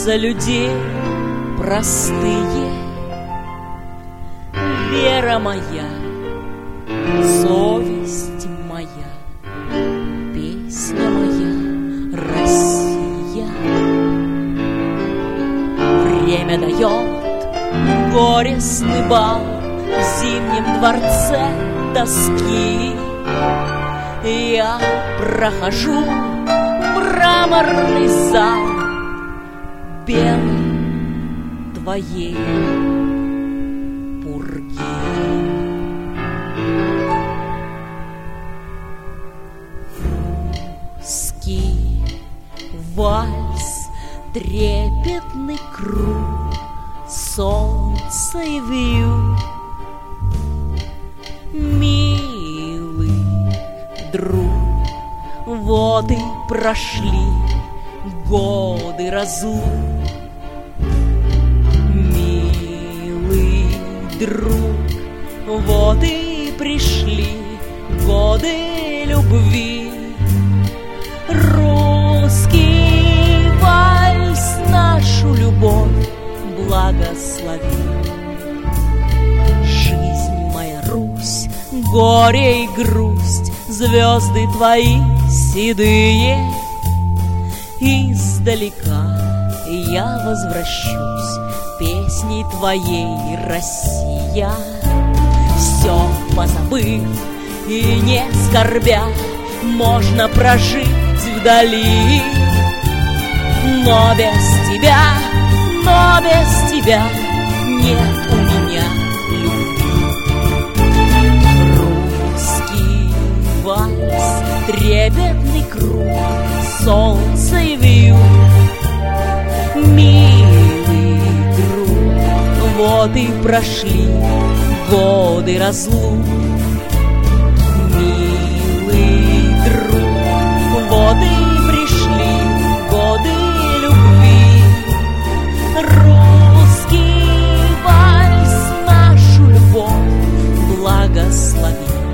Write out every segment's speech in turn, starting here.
за людей простые. Вера моя, совесть моя, песня моя, Россия. Время дает горестный бал в Зимнем дворце тоски. Я прохожу мраморный зал белый твоей пурги. Русский вальс, трепетный круг, солнце и вьюг. Милый друг, вот и прошли годы разлук. Милый друг, вот и пришли годы любви. Русский вальс нашу любовь благослови. Жизнь моя, Русь, горе и грусть, звезды твои седые. Издалека я возвращусь песней твоей, Россия. Все позабыв и не скорбя, можно прожить вдали. Но без тебя нет у меня любви. Русский вальс, трепетный круг, солнце и вьюг. Милый друг, вот и прошли годы разлук. Милый друг, вот и пришли годы любви. Русский вальс нашу любовь благослови.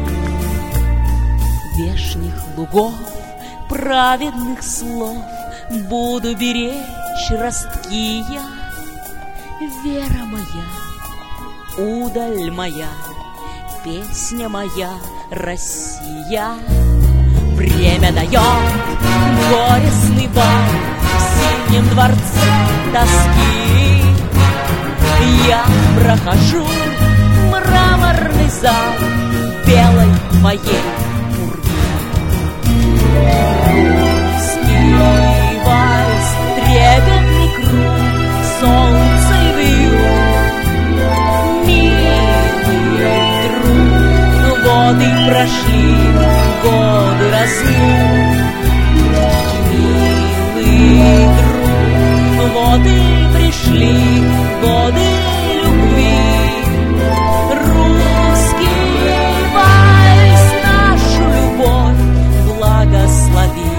Вешних лугов, праведных слов буду беречь ростки я. Вера моя, удаль моя, песня моя, Россия. Время дает горестный бал в Зимнем дворце тоски. Я прохожу мраморный зал белой твоей пурги. Русский вальс, трепетный круг, солнце и вьюг. Милый друг, вот и прошли годы разлук. Милый друг, вот и пришли годы любви. Русский вальс нашу любовь благослови.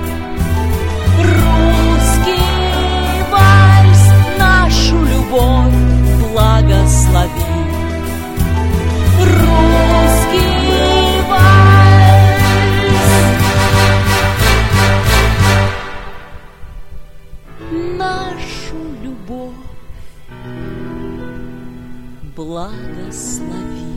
Русский вальс нашу любовь благослови. Русский вальс нашу любовь благослови.